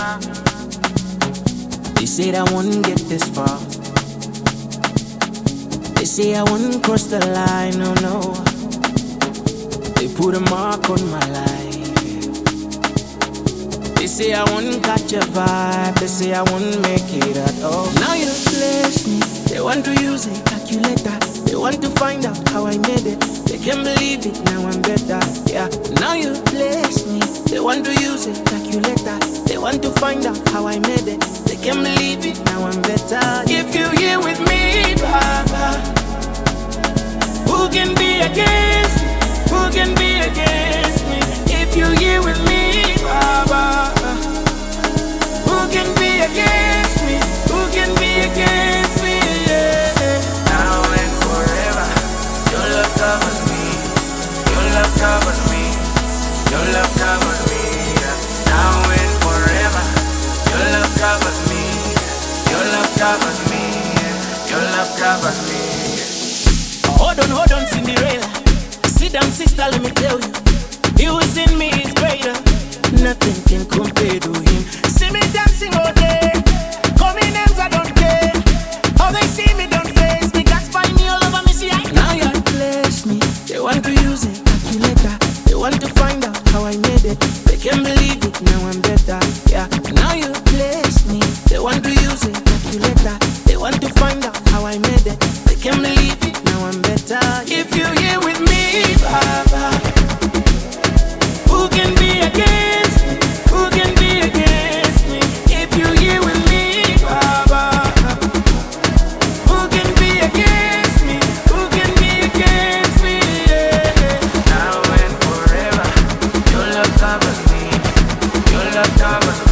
They said I wouldn't get this far. They say I wouldn't cross the line, no, no. They put a mark on my life. They say I wouldn't catch a vibe. They say I wouldn't make it at all. Now you bless me. They want to use a calculator. They want to find out how I made it. They can't believe it, now I'm better. Yeah, now you bless me. They want to use a calculator. They want to find out how I made it. They can't believe it, now I'm better. If you here with me, Baba, who can be against me? Who can be against me? If you here with me, Baba, who can be against me? Who can be against me? Yeah. Now and forever, your love covers me. Your love covers me. Your love covers me. Yeah. Now and forever, your love covers me. Your love covers me. Yeah. Your love covers me. Yeah. Hold on, Cinderella. Sit down, sister, let me tell you. He who is in me is greater. Nothing can compare to him. See me dancing all day. Call me names, I don't care. How they see me don't face me. That's find me all over me, see I. Now you bless me. They want to use it, calculator. They want to find out how I made it. They can't believe it, now I'm better. Yeah, now you bless me. They want to use it, calculator. They want to find out how I made it. They can't believe it, now I'm better. If you're here with me, Baba, who can be against me? Who can be against me? If you're here with me, Baba, who can be against me? Who can be against me? Yeah. Now and forever, your love covers me. Your love covers me.